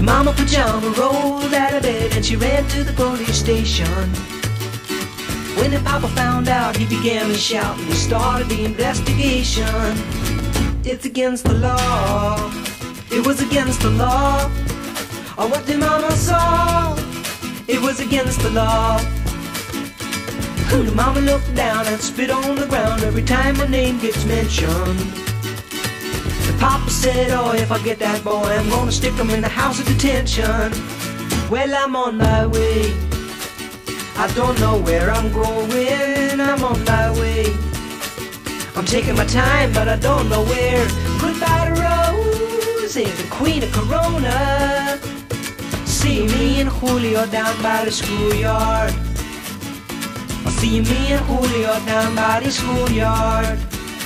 Mama pajama rolled out of bed and she ran to the police station. When the papa found out, he began to shout and he started the investigation. It's against the law. It was against the law. Oh, what the mama saw, it was against the law. The mama looked down and spit on the ground every time my name gets mentioned. The papa said, oh, if I get that boy, I'm gonna stick him in the house of detention. Well, I'm on my way. I don't know where I'm going. I'm on my way. I'm taking my time, but I don't know where. Goodbye to Rose, the queen of Corona. See me and Julio down by the schoolyard. I'll see me and Julio down by the schoolyard.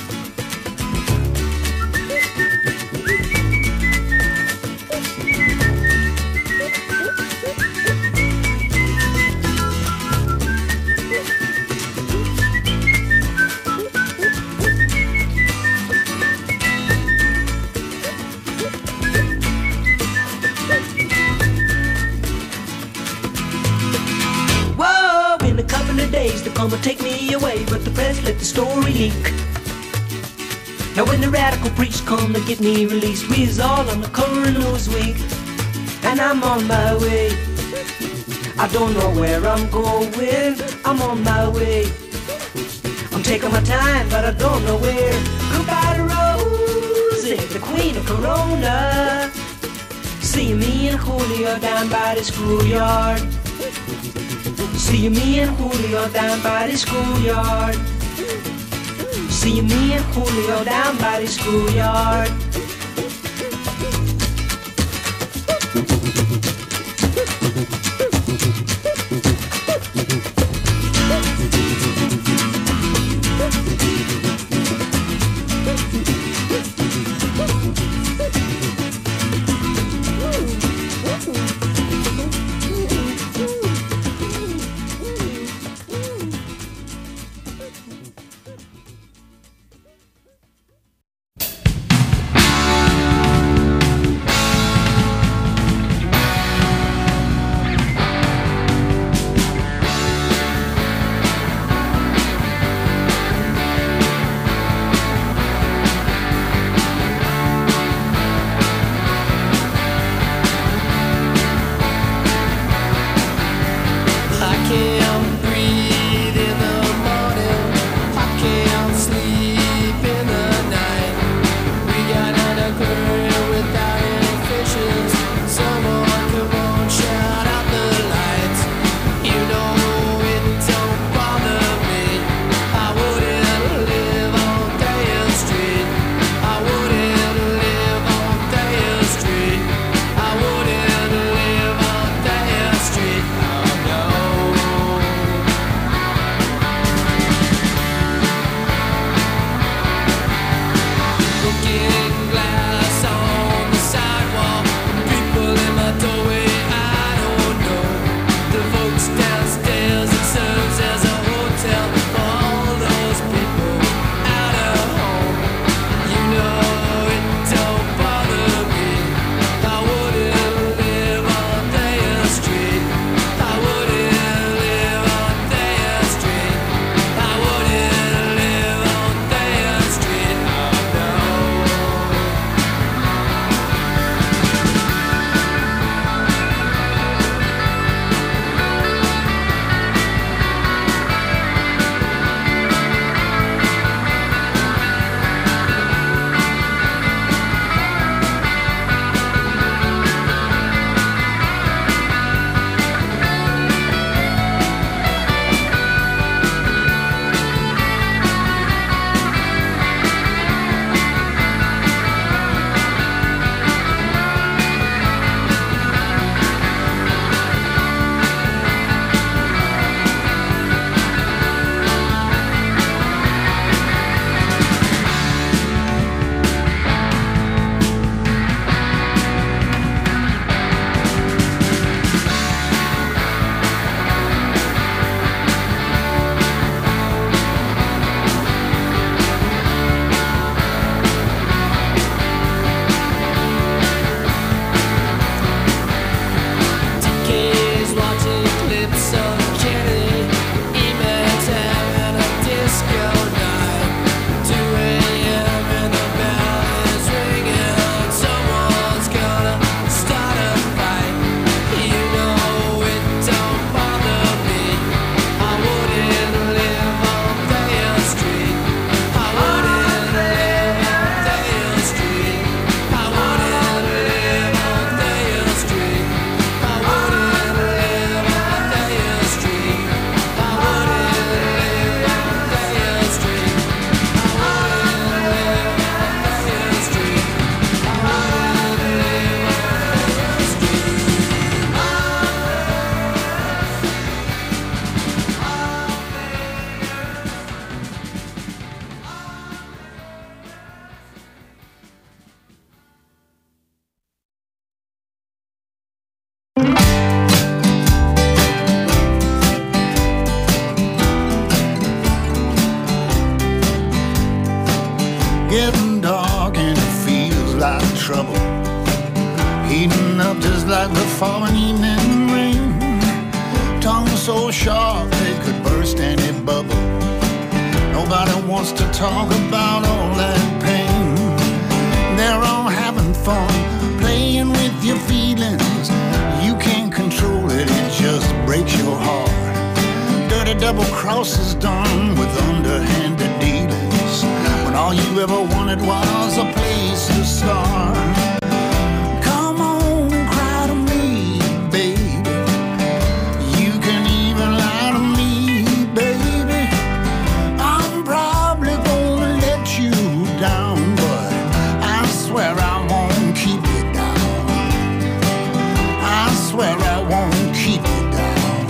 They're gonna take me away, but the press let the story leak. Now when the radical preach come to get me released, we's all on the cover of Newsweek. And I'm on my way. I don't know where I'm going. I'm on my way. I'm taking my time, but I don't know where. Goodbye to Rosie, the queen of Corona. See me and Julio down by the schoolyard. See me and Julio down by the schoolyard. See me and Julio down by the schoolyard. Standing up just like the falling evening rain. Tongue so sharp they could burst any bubble. Nobody wants to talk about all that pain. They're all having fun, playing with your feelings. You can't control it, it just breaks your heart. Dirty double crosses done with underhanded dealings, when all you ever wanted was a place to start. Come on and cry to me, baby. You can even lie to me, baby. I'm probably gonna let you down, but I swear I won't keep you down. I swear I won't keep you down.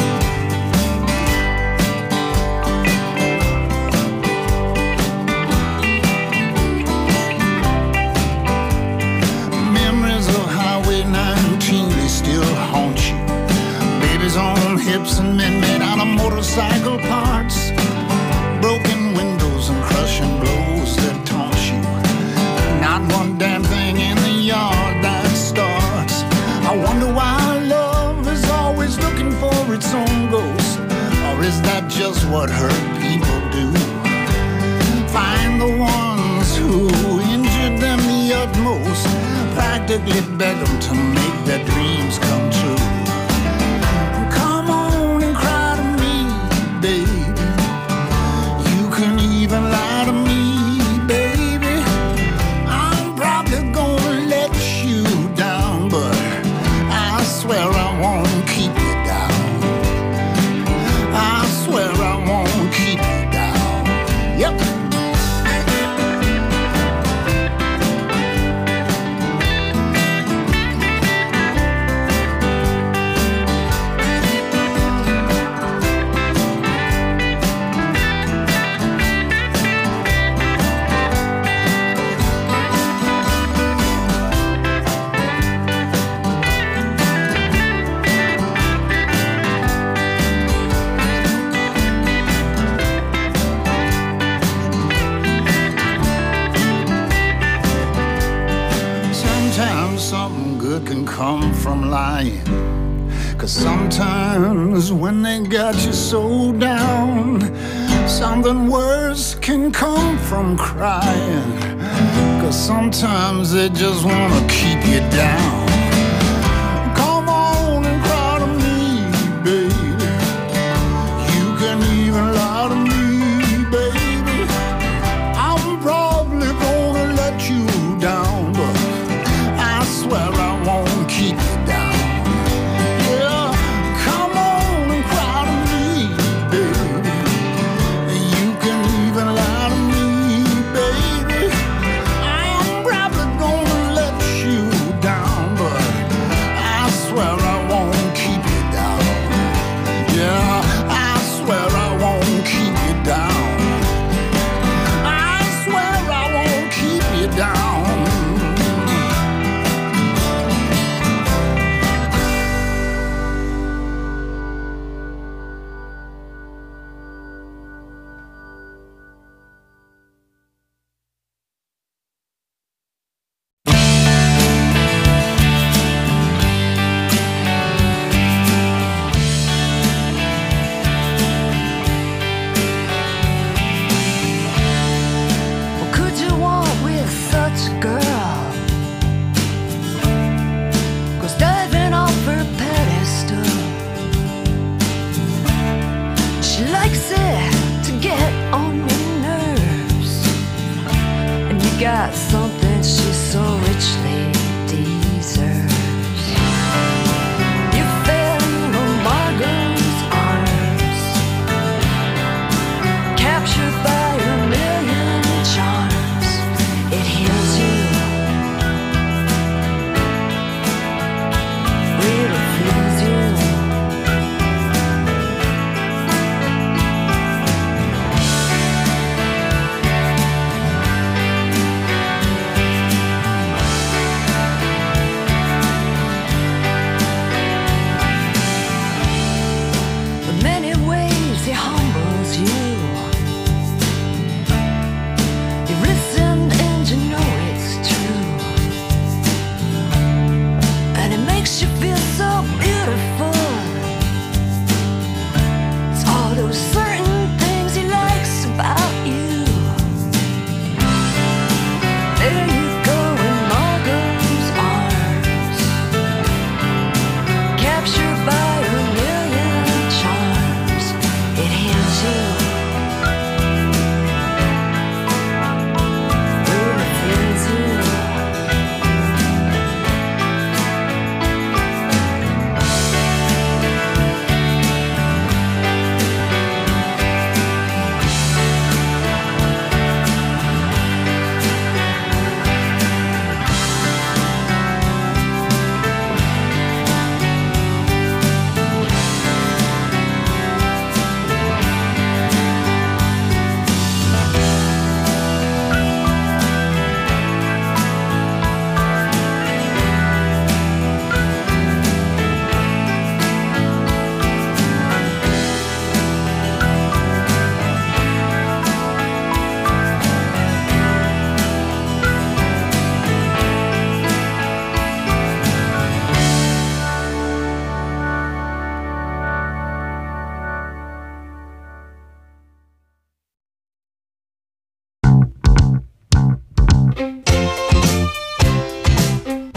On hips and men made out of motorcycle parts, broken windows and crushing blows that taunt you. Not one damn thing in the yard that starts. I wonder why love is always looking for its own ghost, or is that just what hurt people do? Find the ones who injured them the utmost, practically beg them to make their dreams come true. Lie to me, baby. I'm probably gonna let you down, but I swear I won't keep you down. I swear I won't keep you down. Yep. Something good can come from lying, 'cause sometimes when they got you so down, something worse can come from crying, 'cause sometimes they just wanna keep you down. Come on and cry to me, baby. You can even lie to me, baby. I'm probably gonna let you down, but I swear I won't keep you down. Yeah, come on and cry to me, baby. You can even lie to me, baby. I'm probably gonna let you down, but I swear I won't keep you down. Yeah, I swear I won't keep you down. I swear I won't keep you down. Got something she so richly deserves. You fell into Margot's arms, captured by a million charms. It heals you, really feels you.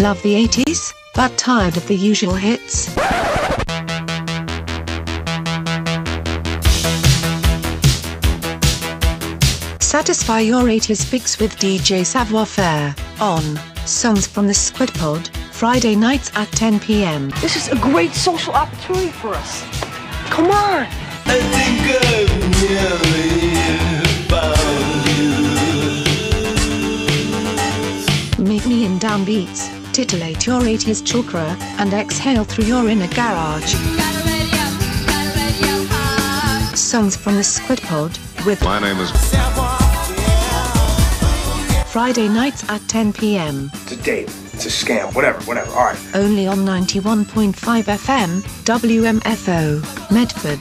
Love the 80s, but tired of the usual hits? Satisfy your 80s fix with DJ Savoir Faire on Songs from the Squid Pod, Friday nights at 10 p.m. This is a great social opportunity for us. Come on! I think I've nearly found you. Meet me in downbeats, titillate your 80s chakra, and exhale through your inner garage. Songs from the Squid Pod with My name is Friday nights at 10 p.m. It's a date. It's a scam. Whatever. All right. Only on 91.5 FM, WMFO, Medford.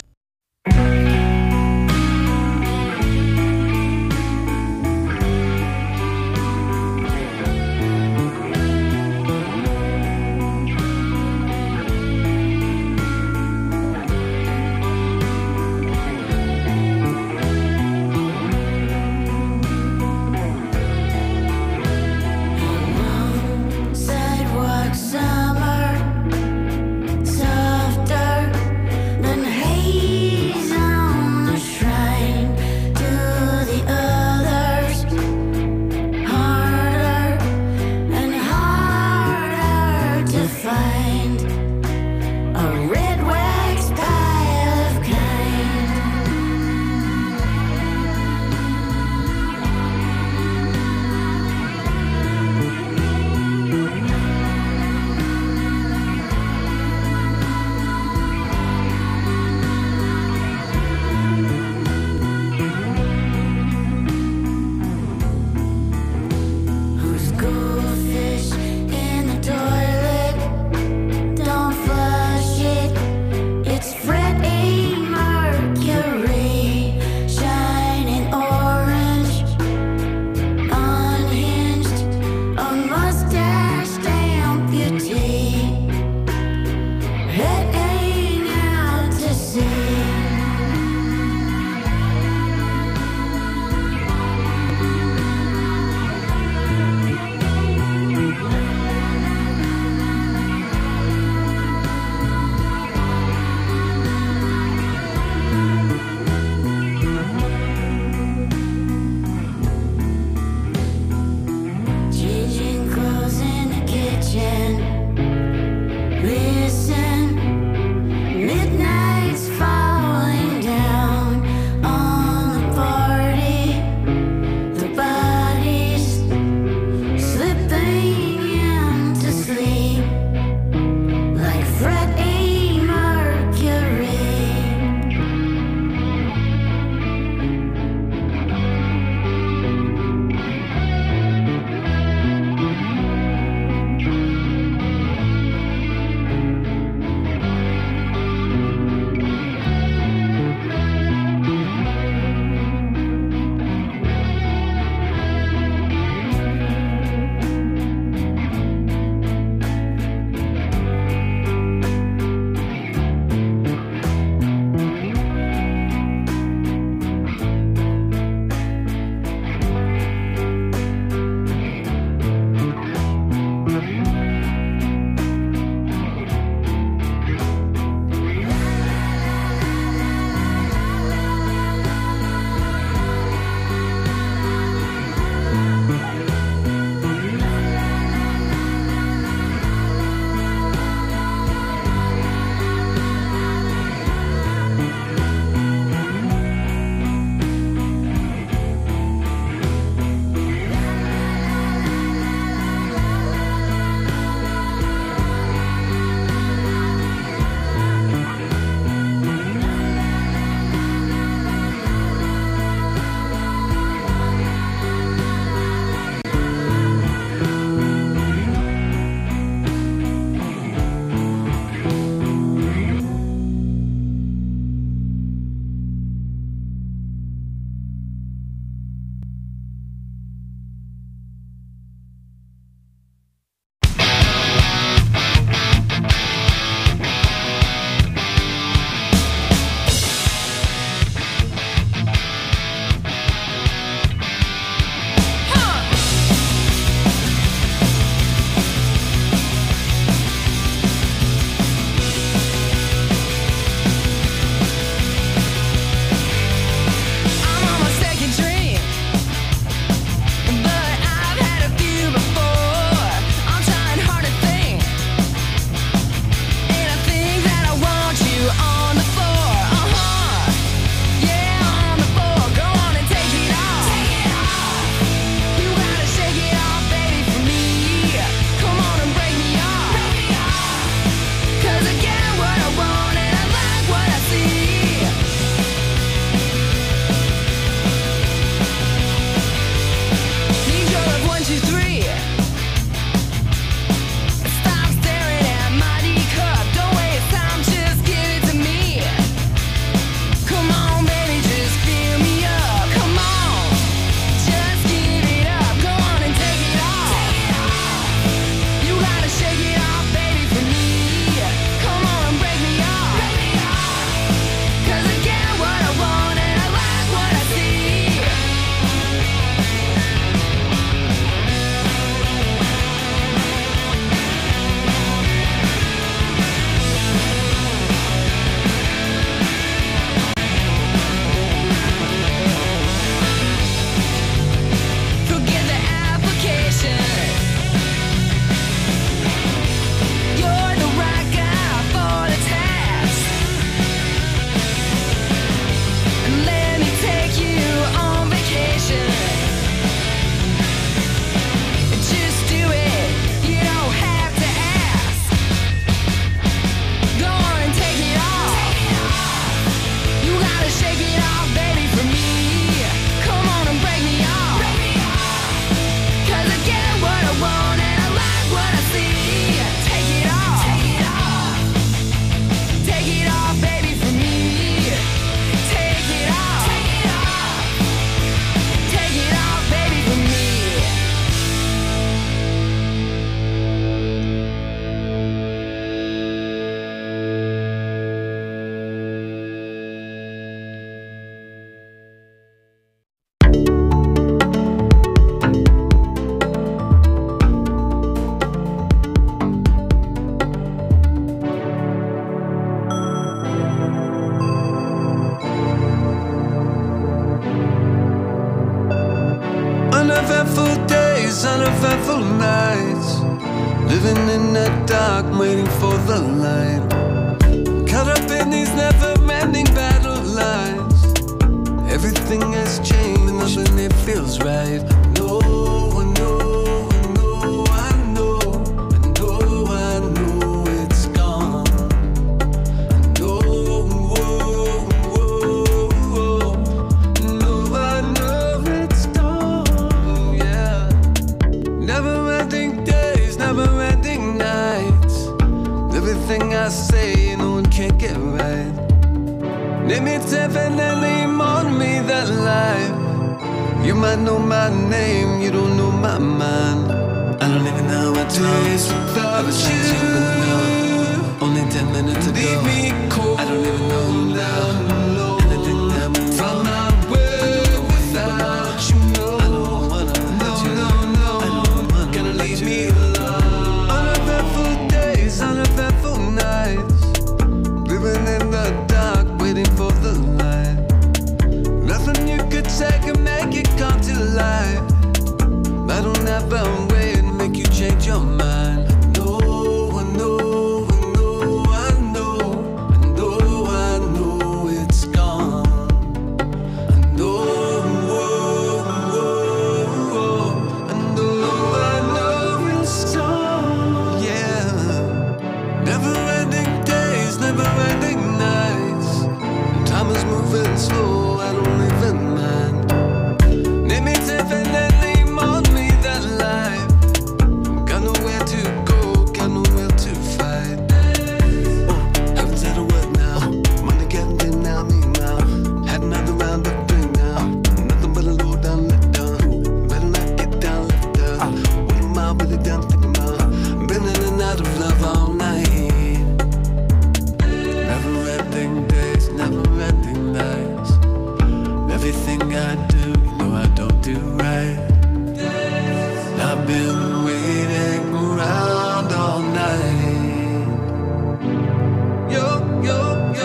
Summer, softer than hay. nights, living in the dark, waiting for the light. Caught up in these never-ending battle lines. Everything has changed, nothing it feels right. No, I know, I know, I know, I know, I know it's gone. I know, whoa, whoa, whoa. No, I know it's gone, yeah. Never-ending days, never-ending nights. Everything I say, no one can get right. Name it definitely on me that life. You might know my name, you don't know my mind. I don't even know what days without you. Only 10 minutes ago. Leave me cold. I don't even know you now. Anything that moves from my way without you. I don't wanna hurt you. I don't wanna gonna leave me alone. Uneventful days, uneventful nights. Living in the dark, waiting for the light. Nothing you could say can make it come to life. I don't have a way to make you change your mind. No, I know, I know, I know, I know, I know it's gone. I know, whoa, whoa, whoa. I know it's gone. Yeah, never-ending days, never-ending nights. Time is moving slow, I don't even mind. Name it definitely on me that life. Got nowhere to go, got nowhere to fight. Oh, haven't said a word now. Money getting in now, me now. Had another round of three now. Nothing but a low down, let down. Better not get down, left down. What am I really down thinking about? Been in and out of love all night. Never-ending days, never-ending nights. Everything I do, you know I don't do right. I've been waiting around all night. Yo, yo, yo.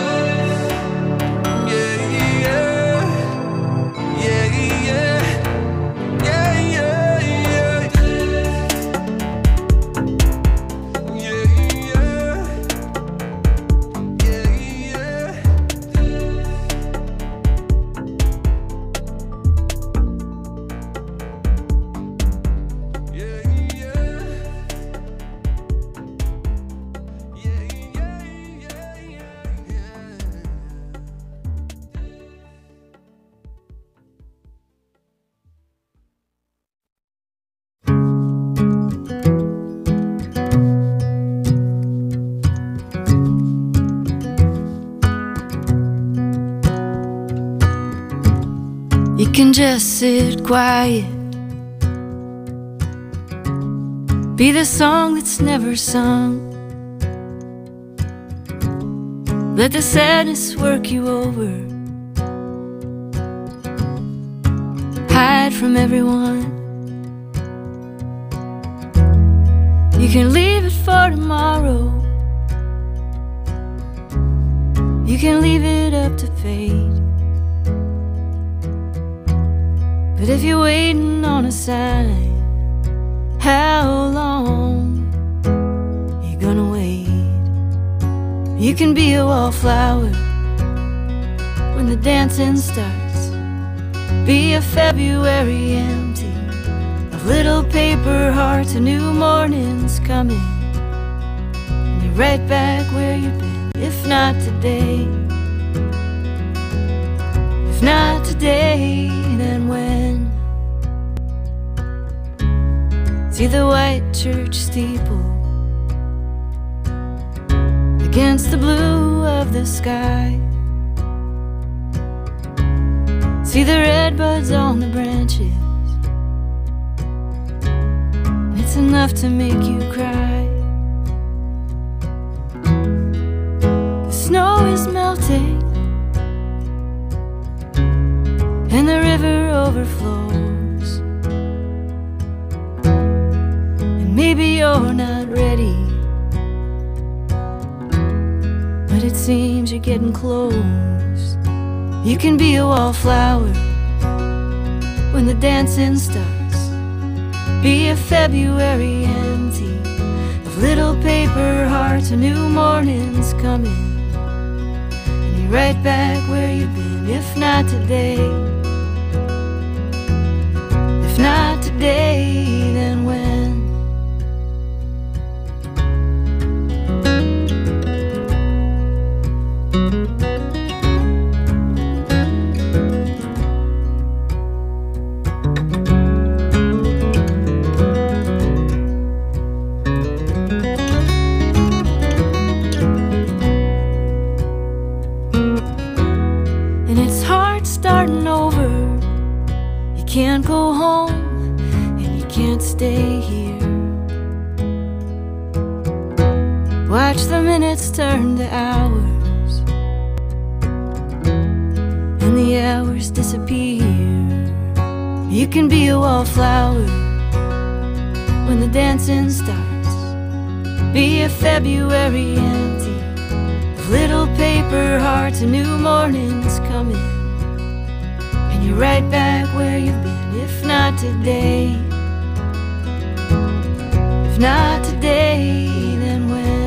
Yeah, yeah. Yeah, yeah. Yeah, yeah, yeah. Yeah, yeah. Yeah, yeah. Yeah, yeah. Yeah, yeah, yeah, yeah. You can just sit quiet, be the song that's never sung. Let the sadness work you over, hide from everyone. You can leave it for tomorrow, you can leave it up to fate. But if you're waiting on a sign, how long you gonna wait? You can be a wallflower when the dancing starts. Be a February empty of little paper hearts. A new morning's coming, and you're right back where you've been. If not today, if not today, then when? See the white church steeple against the blue of the sky. See the red buds on the branches. It's enough to make you cry. The snow is melting and the river overflows, and maybe you're not ready, but it seems you're getting close. You can be a wallflower when the dancing starts. Be a February empty of little paper hearts. A new morning's coming, and you're right back where you've been. If not today, if not today, then when? Starting over, you can't go home and you can't stay here. Watch the minutes turn to hours, and the hours disappear. You can be a wallflower when the dancing starts. Be a February empty of little paper hearts. A new morning's coming, you're right back where you've been. If not today, if not today, then when?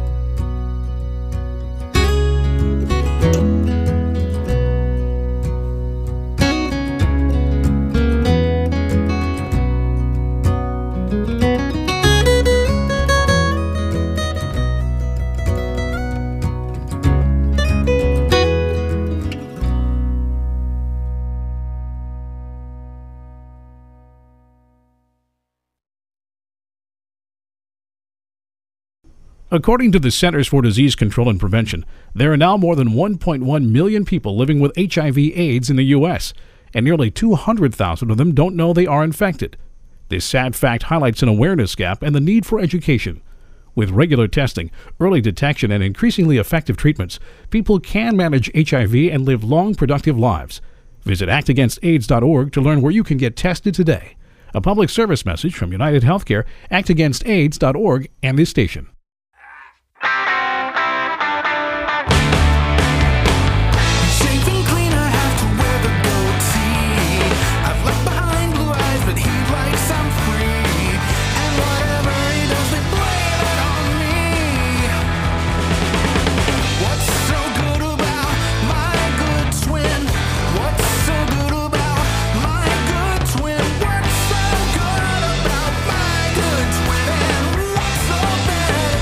According to the Centers for Disease Control and Prevention, there are now more than 1.1 million people living with HIV/AIDS in the U.S., and nearly 200,000 of them don't know they are infected. This sad fact highlights an awareness gap and the need for education. With regular testing, early detection, and increasingly effective treatments, people can manage HIV and live long, productive lives. Visit actagainstaids.org to learn where you can get tested today. A public service message from United Healthcare, actagainstaids.org, and this station. What's so good about my good twin? And what's so bad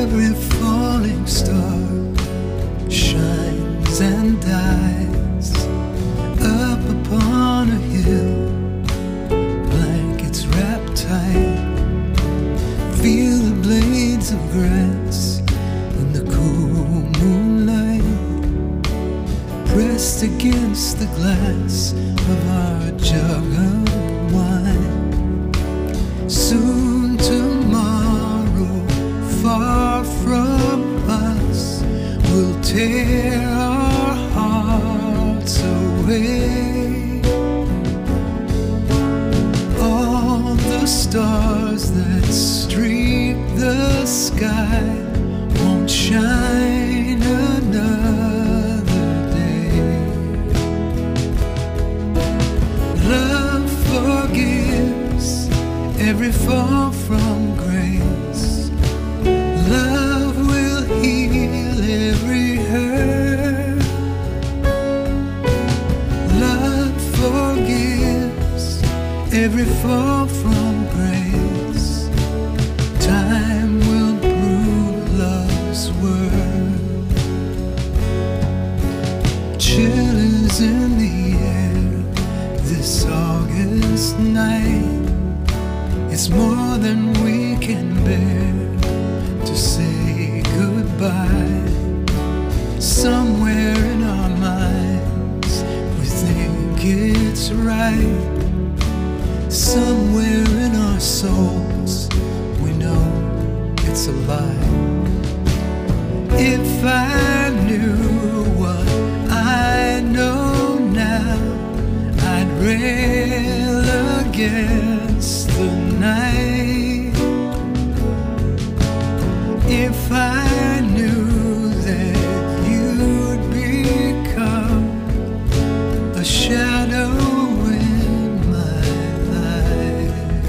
Every falling star shines and dies up upon a hill, blankets wrapped tight. Feel the blades of grass in the cool moonlight, pressed against the glass of our jug of wine. Soon tomorrow, far from us, will tear our hearts away. All the stars that streak the sky won't shine another day. Love forgives every fall from grace. Love will heal every hurt. Love forgives every fall from grace. Time will prove love's worth. Chill is in the air this August night. It's more than we can bear to say goodbye. Somewhere in our minds we think it's right. Somewhere in our souls we know it's a lie. If I knew what I know now, I'd rail against the night. If I knew that you'd become a shadow in my life.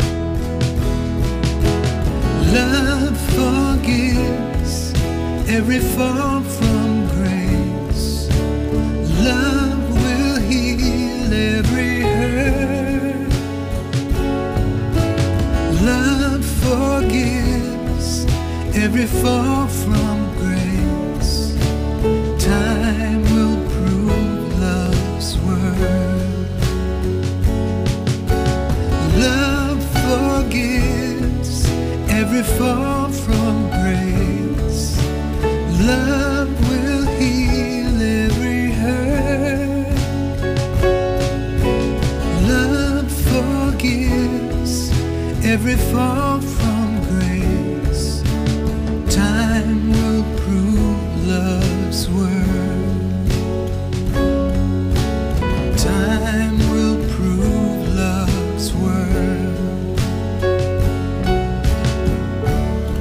Love forgives every fall from grace. Love will heal every hurt. Love forgives every fall from grace. Time will prove love's worth. Love forgives every fall from grace. Love will heal every hurt. Love forgives every fall from grace. Time will prove love's worth. Time will prove love's worth.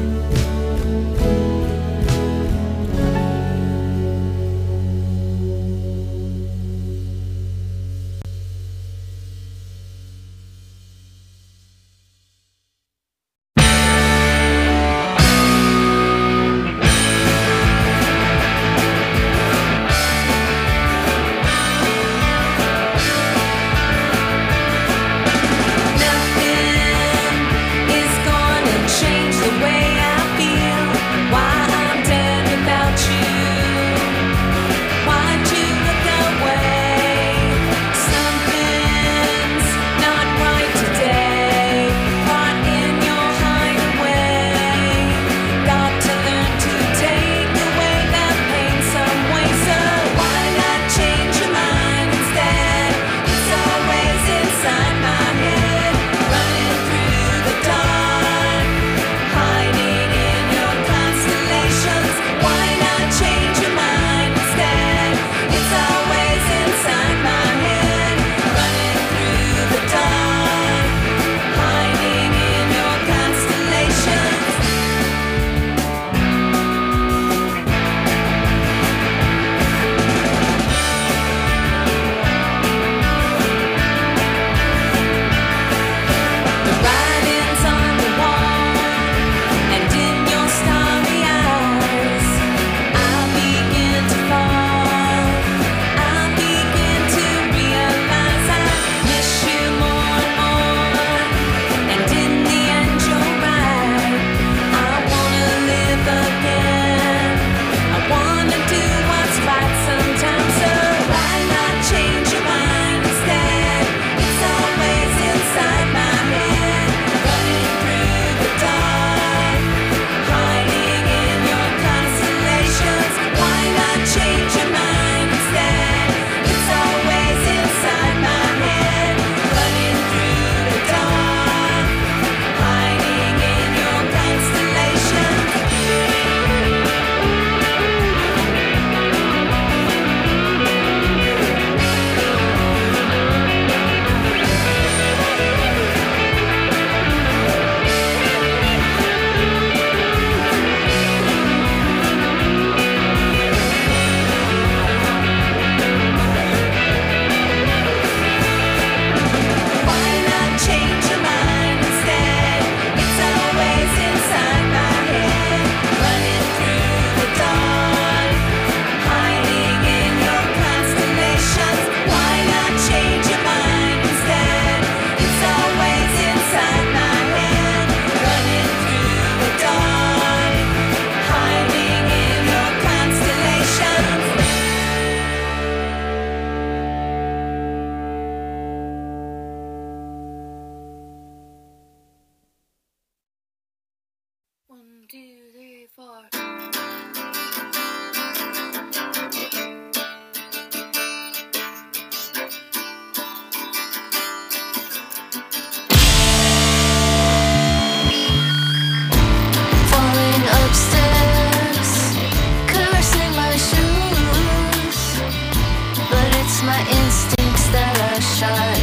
Falling upstairs, cursing my shoes, but it's my instincts that are shy.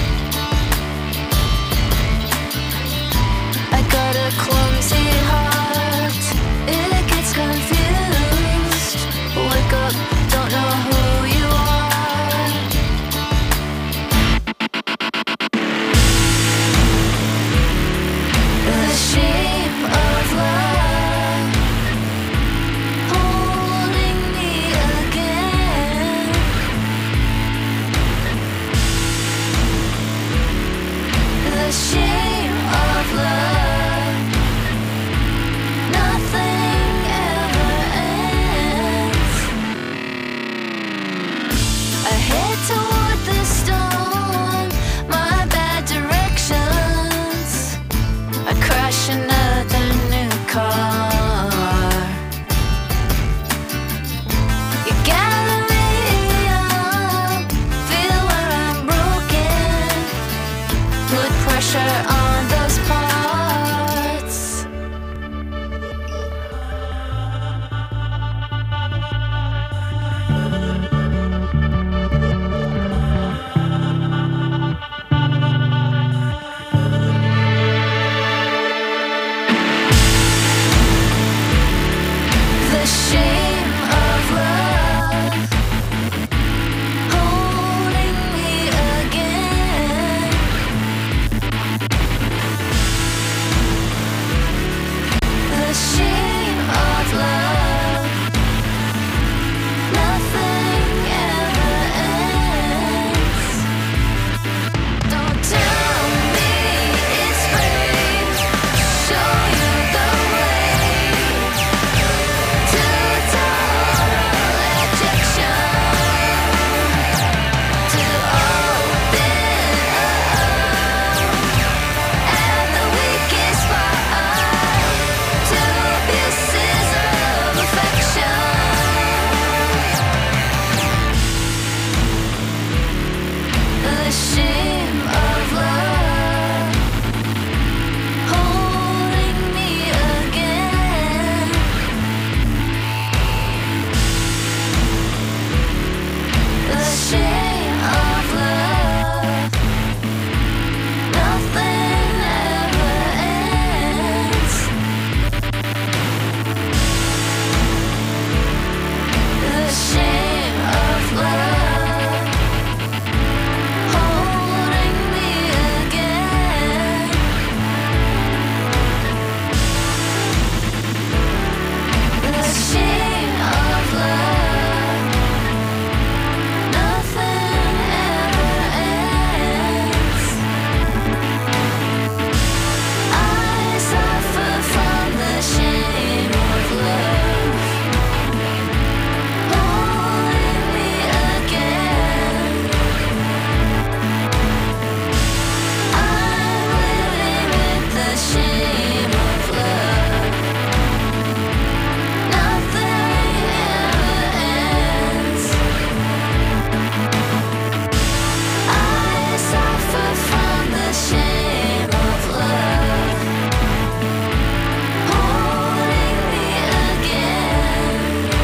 I got a clumsy heart, it gets confused. Wake up, don't know who you are. The shame of love holding me again. The shame of love, nothing ever ends. I head toward the storm, my bad directions. I crash another new car. You gather me up, feel where I'm broken, put pressure on those parts. The shame of love holding me again. The shame of love, nothing ever ends. Don't tell me it's free, show you the way to total ejection, to open up and the weakest spot, to abuses of affection. The shame of love holding me again. The shame of love, nothing ever ends. The shame of love holding me again. The shame of love, nothing ever ends. I suffer from the shame of love holding me again. I'm living with the shame of love, nothing ever ends. I suffer from the shame of love holding me again.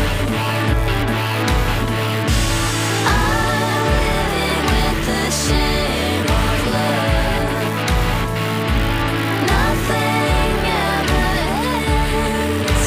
I'm living with the shame of love, nothing ever ends.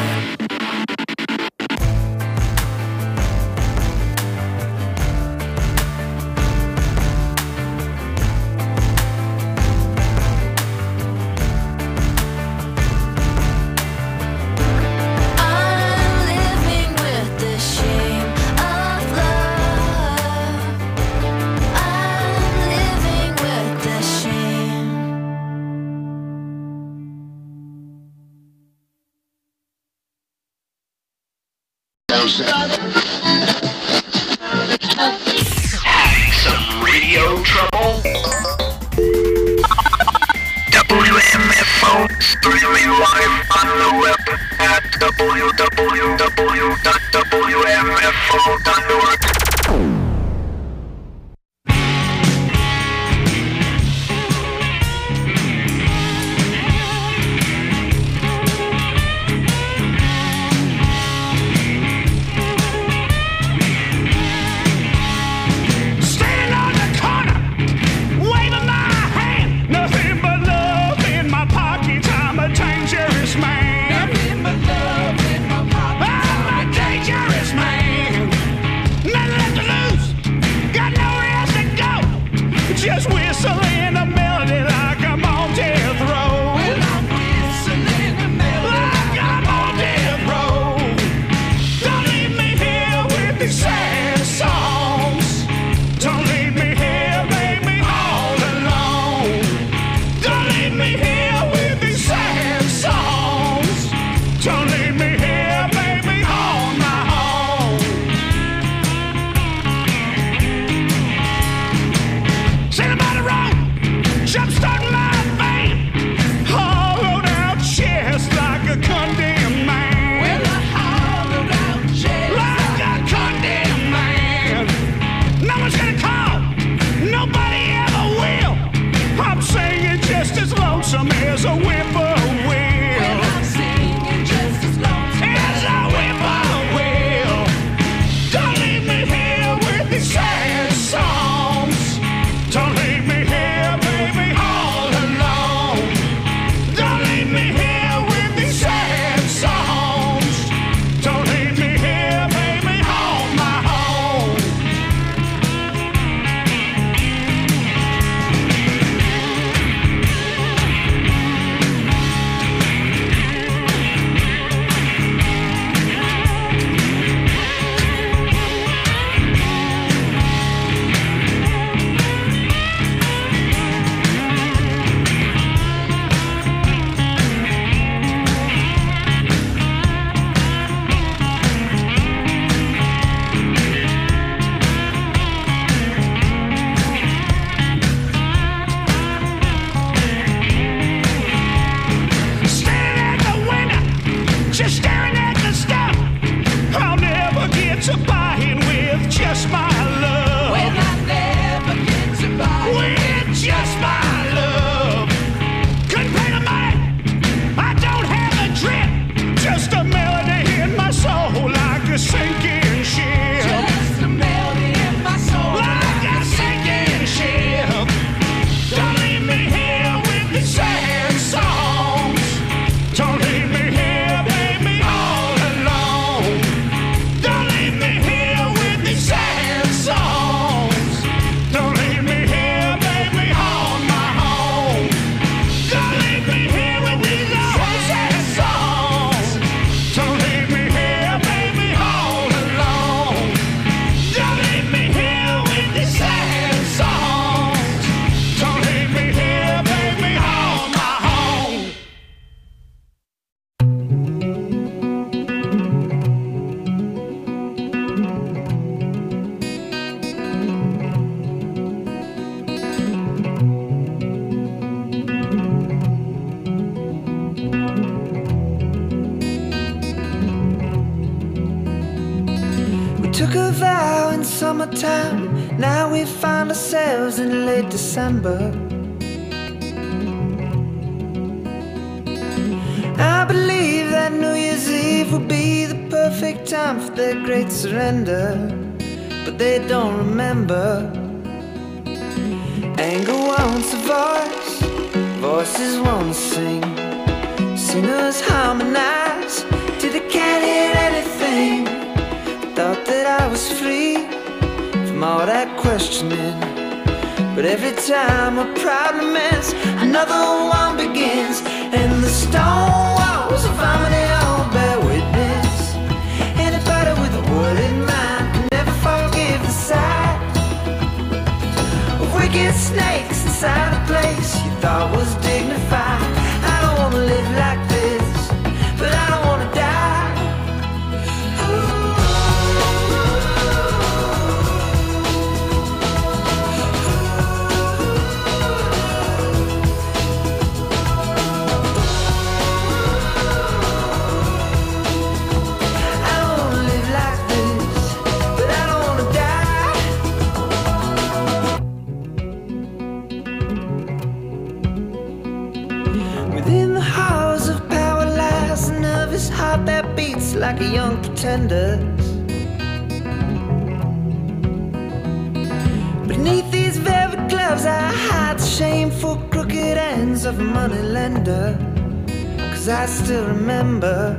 I'm living with the shame of love. I'm living with the shame. Having some radio trouble? WMFO streaming live on the web www.wmfo.org. Just whistling a melody like I'm on death row. Well, I'm whistling a melody like I'm on death row. Don't leave me here with these sad songs. Don't leave me here, baby, all alone. Don't leave me here with these sad songs. Don't leave me here, baby, on my own. Sing about the road, jumpstarting my vein, hollowed out chest like a condemned man. Well, a hollowed out chest like a condemned man. No one's gonna call, nobody ever will. I'm singing just as lonesome as a whippoorwill. Well, I'm singing just as lonesome as a whippoorwill. Don't leave me here with these sad songs. Don't leave me here, baby, all alone. Don't leave me here with these sad songs. Don't leave me here, baby, on my own. Standing at the window, just staring at the stuff. I'll never get to buying with just my love. Well, I'll never get to buying with just my love. Couldn't pay the money, I don't have a drip. Just a melody in my soul like a sinking ship. Just a melody in my soul like a sinking ship. Don't leave me here with these sad songs. Don't leave me here, baby, all alone. Don't leave me here with these sad songs. Don't leave me here, baby, on my own. Don't leave me here with these sad songs. Don't leave me here, baby, all alone. Don't leave me here with these sad songs. Don't leave me here, baby, on my own. We took a vow in summertime, now we find ourselves in late December. I believe that New Year's Eve will be the perfect time for their great surrender, but they don't remember. Anger wants a voice, voices want to sing. Singers harmonize till they can't hear anything. Thought that I was free from all that questioning, but every time a problem ends, another one begins. And the stone walls of harmony all bear witness. Anybody with a word in mind can never forgive the sight of wicked snakes inside a place you thought was dignified. I don't wanna live like this, but I don't wanna die. like a young pretender. Beneath these velvet gloves I hide the shameful crooked ends of a moneylender. 'Cause I still remember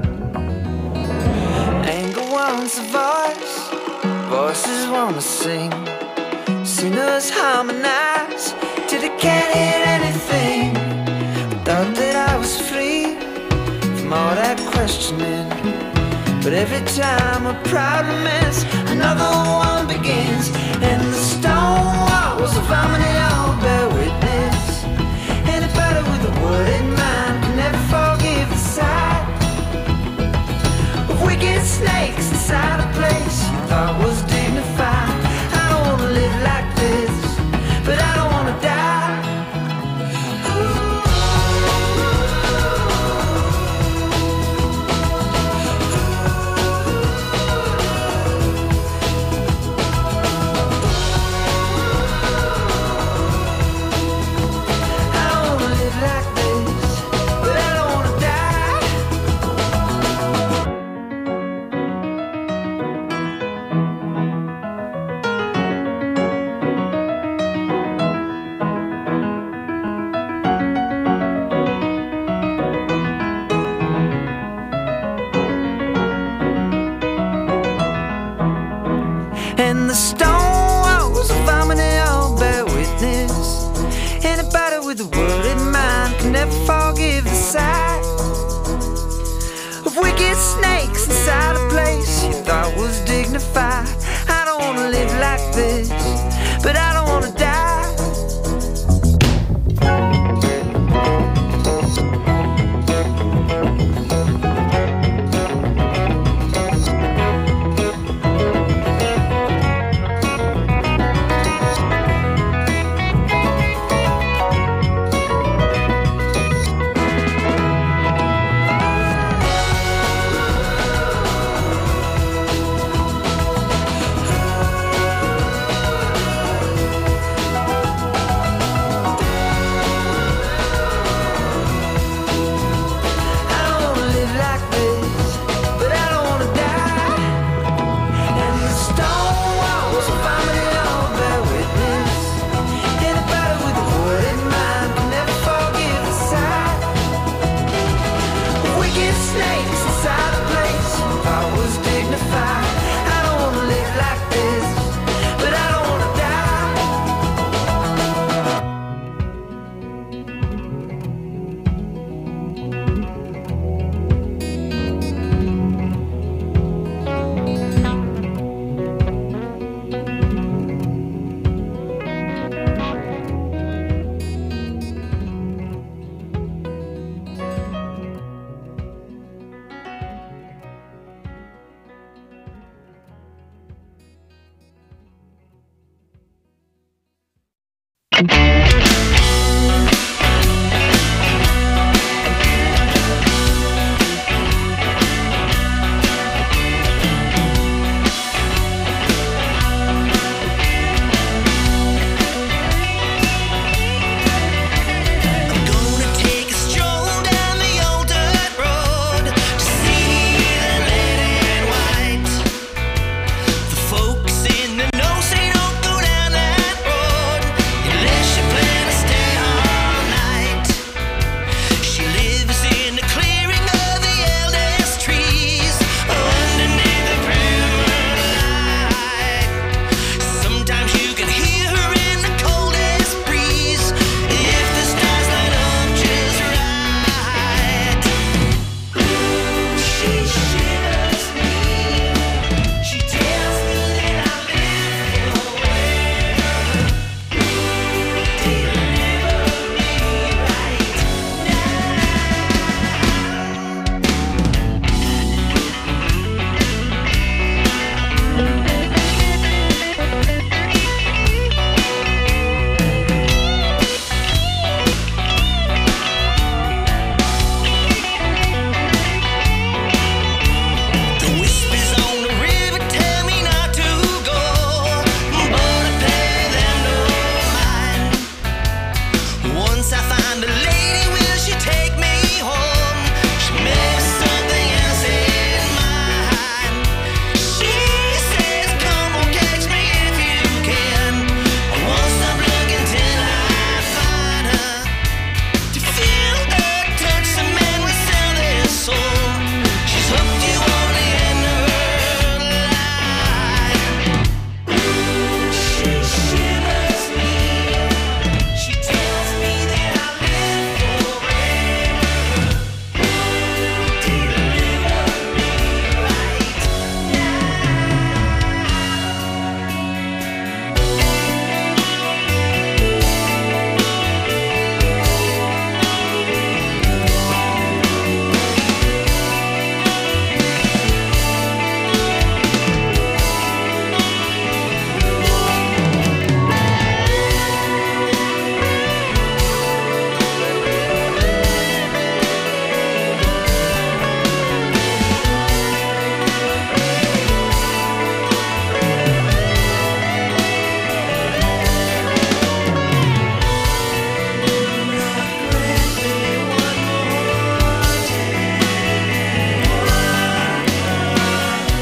anger wants a voice, voices wanna sing, singers harmonize till they can't hear anything. Thought that I was free from all that questioning, but every time a problem ends, another one begins. And the stone walls of harmony all bear witness. Anybody with a word in mind can never forgive the sight of wicked snakes inside a place you thought was dignified. I don't wanna live like this, but I don't wanna die. And the stars